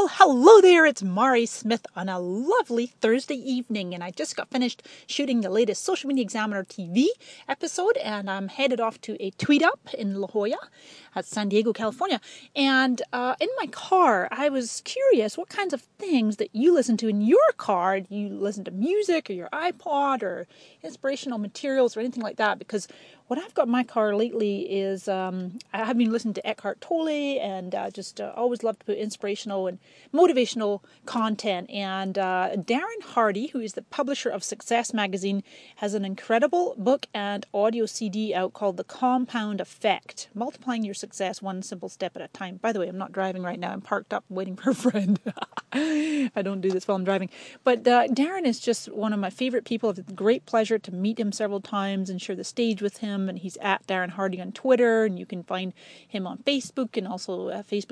Well, hello there, it's Mari Smith on a lovely Thursday evening, and I just got finished shooting the latest Social Media Examiner TV episode, and I'm headed off to a tweet up in La Jolla at San Diego, California. And in my car, I was curious what kinds of things that you listen to in your car. Do you listen to music or your iPod or inspirational materials or anything like that? Because what I've got in my car lately is I have been listening to Eckhart Tolle and just always love to put inspirational and motivational content. And Darren Hardy, who is the publisher of Success Magazine, has an incredible book and audio CD out called The Compound Effect, Multiplying Your Success One Simple Step at a Time. By the way, I'm not driving right now. I'm parked up waiting for a friend. I don't do this while I'm driving. But Darren is just one of my favorite people. I've had the great pleasure to meet him several times and share the stage with him. And he's at Darren Hardy on Twitter, and you can find him on Facebook, and also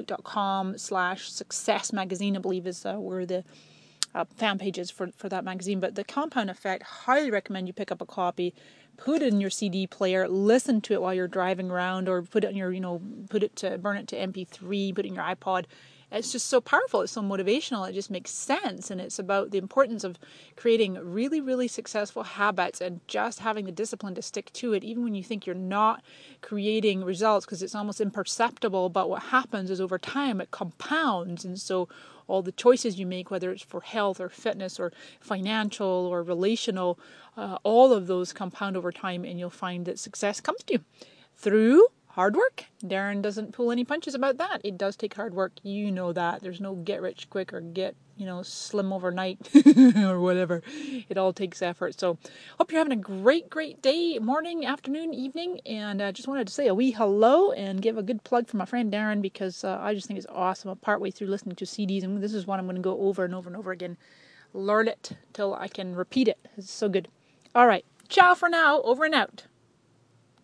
facebook.com/Success Magazine, I believe is where the fan page is for that magazine. But The Compound Effect, highly recommend you pick up a copy, put it in your CD player, listen to it while you're driving around, or put it on your, burn it to MP3, put it in your iPod. It's just so powerful. It's so motivational. It just makes sense. And it's about the importance of creating really, really successful habits and just having the discipline to stick to it, even when you think you're not creating results, because it's almost imperceptible. But what happens is over time, it compounds. And so all the choices you make, whether it's for health or fitness or financial or relational, all of those compound over time, and you'll find that success comes to you through hard work. Darren doesn't pull any punches about that. It does take hard work. You know that. There's no get rich quick or get, slim overnight or whatever. It all takes effort. So hope you're having a great, great day, morning, afternoon, evening. And I just wanted to say a wee hello and give a good plug for my friend Darren, because I just think it's awesome. I'm partway through listening to CDs, and this is one I'm going to go over and over and over again. Learn it till I can repeat it. It's so good. All right. Ciao for now. Over and out.